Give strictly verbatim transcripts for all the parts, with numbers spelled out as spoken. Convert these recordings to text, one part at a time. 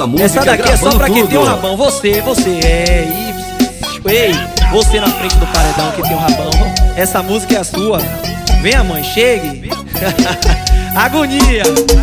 música. Essa daqui é só pra quem tem um rabão. Você, você, é. E, ei, você na frente do paredão que tem um rabão. Essa música é a sua. Venha, mãe, chegue. Agonia.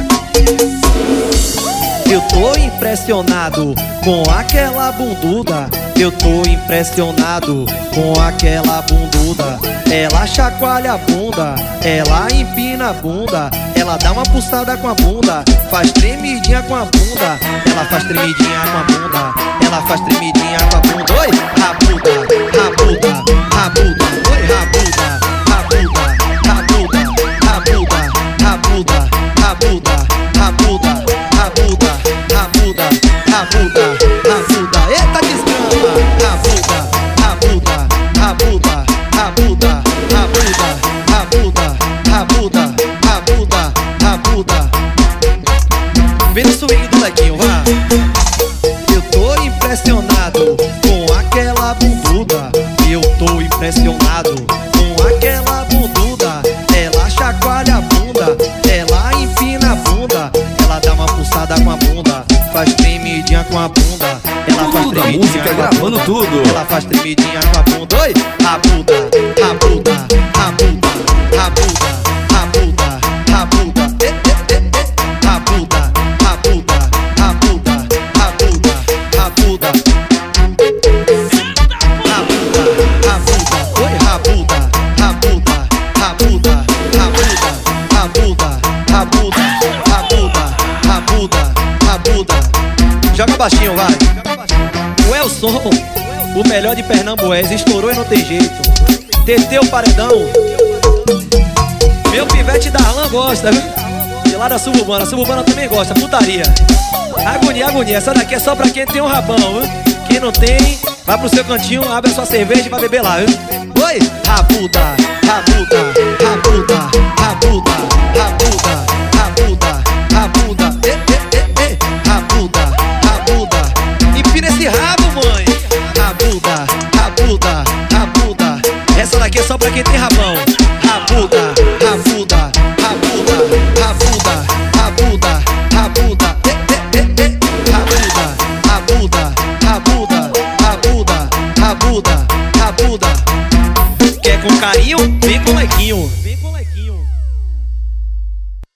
Eu tô impressionado com aquela bunduda. Eu tô impressionado com aquela bunduda. Ela chacoalha a bunda, ela empina a bunda, ela dá uma pulsada com a bunda, faz tremidinha com a bunda. Ela faz tremidinha com a bunda, ela faz tremidinha com a bunda. Oi, rabuda, rabuda, rabuda. Oi, rabuda, rabuda, rabuda, rabuda, rabuda, rabuda, rabuda, rabuda, rabuda, rabuda, rabuda. Eita desgrama, rabuda, rabuda, rabuda, rabuda, rabuda, rabuda, rabuda, rabuda. Vem no swing do lequinho, vá. Eu tô impressionado com aquela bunduda. Eu tô impressionado com aquela bunduda. Ela chacoalha a bunda, ela empina a bunda, ela dá uma pulsada com a bunda, faz tremidinha com a bunda. Ela faz Tudo da tremidinha música, com a gravando bunda. tudo. Ela faz tremidinha com a bunda. Oi, rabuda, rabuda, rabuda, rabuda, rabuda, rabuda, eh, eh, eh, eh. Rabuda, rabuda, rabuda, rabuda, rabuda, rabuda, rabuda. Oi, rabuda, rabuda, rabuda, rabuda, rabuda, rabuda, rabuda, rabuda, rabuda. Joga baixinho, vai. O Elson, o melhor de Pernambués, estourou e não tem jeito. Teteu o paredão. Meu pivete Darlan gosta, viu? De lá da suburbana, a suburbana também gosta, putaria. Agonia, agonia, essa daqui é só pra quem tem um rabão, viu? Quem não tem, vai pro seu cantinho, abre a sua cerveja e vai beber lá, viu? Oi, rabuda, rabuda, rabuda, rabuda, rabuda, rabuda, rabuda, eh, eh, eh, eh, rabuda, rabuda. Empina esse rabo, mãe. Rabuda, rabuda, rabuda. Essa daqui é só pra quem tem rabão. Rabuda, rabuda, rabuda, rabuda, rabuda, rabuda, eh, eh, eh, eh. Rabuda, rabuda, rabuda, rabuda, rabuda, rabuda. Quer com carinho? Vem com lequinho.